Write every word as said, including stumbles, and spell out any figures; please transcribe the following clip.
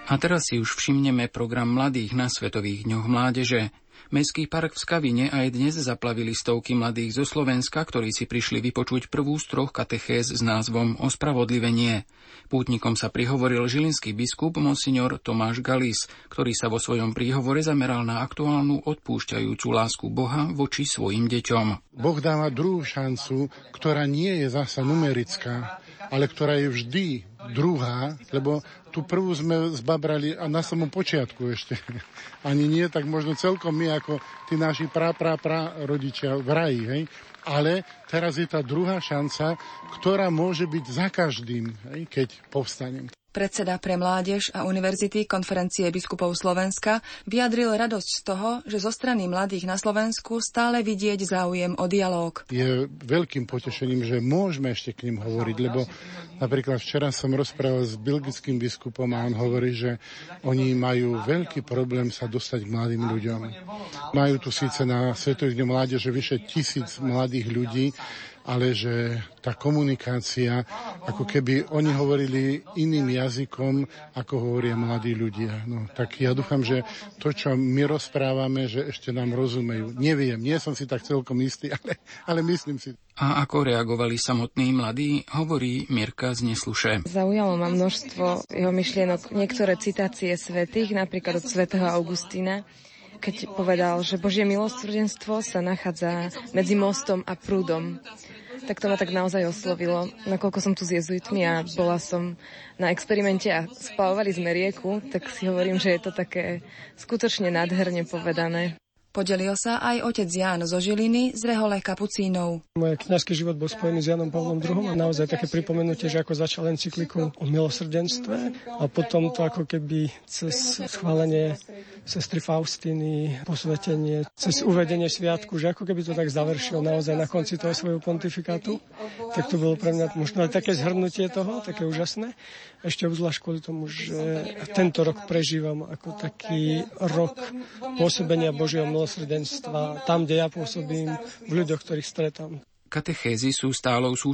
A teraz si už všimneme program mladých na Svetových dňoch mládeže. Mestský park v Skavine aj dnes zaplavili stovky mladých zo Slovenska, ktorí si prišli vypočuť prvú z troch katechéz s názvom Ospravodlivenie. Pútnikom sa prihovoril žilinský biskup monsignor Tomáš Galis, ktorý sa vo svojom príhovore zameral na aktuálnu odpúšťajúcu lásku Boha voči svojim deťom. Boh dáva druhú šancu, ktorá nie je zasa numerická, ale ktorá je vždy druhá, lebo tú prvú sme zbabrali a na samom počiatku ešte. Ani nie, tak možno celkom my, ako tí naši pra, pra, pra rodičia v raji, hej. Ale teraz je tá druhá šanca, ktorá môže byť za každým, hej, keď povstanem. Predseda pre mládež a univerzity Konferencie biskupov Slovenska vyjadril radosť z toho, že zo strany mladých na Slovensku stále vidieť záujem o dialóg. Je veľkým potešením, že môžeme ešte k ním hovoriť, lebo napríklad včera som rozprával s belgickým biskupom a on hovorí, že oni majú veľký problém sa dostať k mladým ľuďom. Majú tu síce na Svetových dňoch mládeže vyše tisíc mladých ľudí, ale že tá komunikácia, ako keby oni hovorili iným jazykom, ako hovoria mladí ľudia. No, tak ja dúfam, že to, čo my rozprávame, že ešte nám rozumejú. Neviem, nie som si tak celkom istý, ale, ale myslím si. A ako reagovali samotní mladí, hovorí Mirka z Nesluše. Zaujalo ma množstvo jeho myšlienok, niektoré citácie svätých, napríklad od svätého Augustína, keď povedal, že Božie milosrdenstvo sa nachádza medzi mostom a prúdom. Tak to ma tak naozaj oslovilo, nakoľko som tu s jezuitmi a bola som na experimente a splavovali sme rieku, tak si hovorím, že je to také skutočne nádherne povedané. Podelil sa aj otec Ján zo Žiliny z rehole kapucínov. Môj kňazský život bol spojený s Jánom Pavlom druhým. a naozaj také pripomenutie, že ako začal encykliku o milosrdenstve a potom to ako keby cez schválenie sestry Faustiny, posvetenie, cez uvedenie sviatku, že ako keby to tak završil naozaj na konci toho svojho pontifikátu. Tak to bolo pre mňa možno aj také zhrnutie toho, také úžasné. Ešte obzvlášť kvôli tomu, že tento rok prežívam ako taký rok pôsobenia Božieho milosrdenstva tam, kde ja pôsobím, v ľuďoch, ktorých stretám. Katechézy sú stálou súčasťou